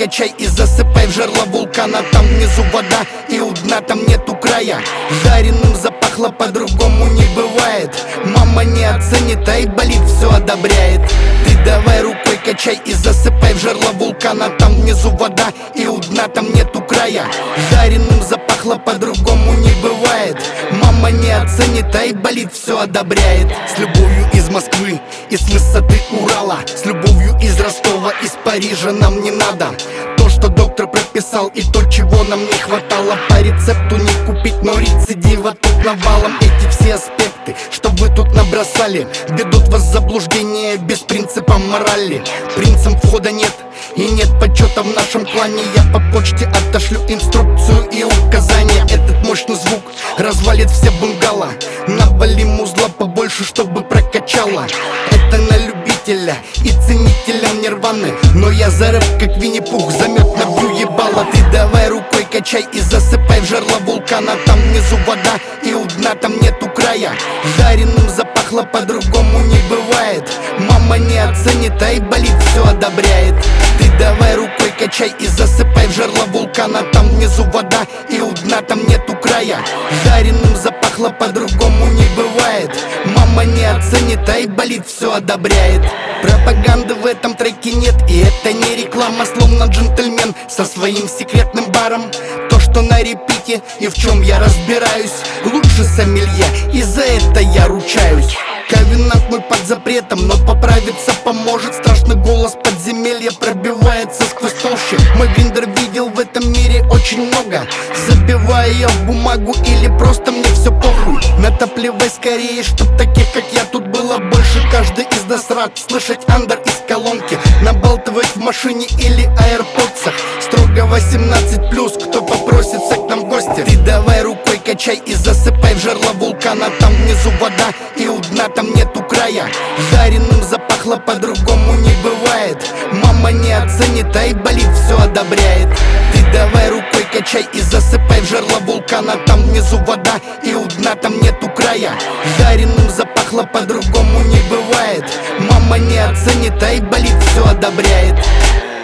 качай и засыпай в жерло вулкана. Там внизу вода и у дна там нету края. Жареным запахло, по-другому не бывает. Мама не оценит, а и болит, все одобряет. Ты давай рукой качай и засыпай в жерло вулкана. Там внизу вода и у дна там нету края. Жареным запахло, по-другому не бывает. Мама не оценит, а и болит, все одобряет. С любовью из Москвы и с высоты Урала, с любовью из Ростова, из Парижа нам не надо то, что доктор прописал, и то, чего нам не хватало. По рецепту не купить, но рецидива тут навалом. Эти все аспекты, что вы тут набросали, ведут вас в заблуждение без принципа морали. Принцам входа нет и нет почета в нашем клане. Я по почте отошлю инструкцию и указания. Этот мощный звук развалит все бунгало. Навалим узла побольше, чтобы прокачало. Это на любителя и ценителям нирваны. Но я за рэп, как Винни-Пух, замет набью ебало. Ты давай рукой качай и засыпай в жерло вулкана. Там внизу вода и у дна там нету края. Жареным запахло, по-другому не бывает. Мама не оценит, а и болит, все одобряет. Ты давай рукой качай и засыпай в жерло вулкана. Там внизу вода и у дна там нету края. Жареным запахло, по-другому не бывает. Мама не оценит, а и болит, все одобряет. Пропаганды в этом треке нет, и это не реклама. Словно джентльмен со своим секретным баром. То, что на репите и в чем я разбираюсь, лучше сомелье, и за это я ручаюсь. Ковенант мой под запретом, но поправиться поможет. Страшный голос подземелья пробивается сквозь толщу. Мой гриндер видел в этом мире очень много. Забиваю я в бумагу или просто мне все похуй. Натопливай скорее, чтоб таких как я тут было больше. Каждый из нас рад слышать андер из колонки, набалтывать в машине или аирподсах. Строго 18+, кто попросится к нам в гости. Ты давай рукой качай и засыпай в жерло вулкана. Там внизу вода и у дна там нету края. Жареным запахло, по-другому не бывает. Мама не оценит, а и болит, все одобряет. Ты давай рукой качай и засыпай в жерло вулкана. Там внизу вода и у дна там нету края. Жареным запахло, по-другому не бывает. Мама не оценит, а и болит, все одобряет.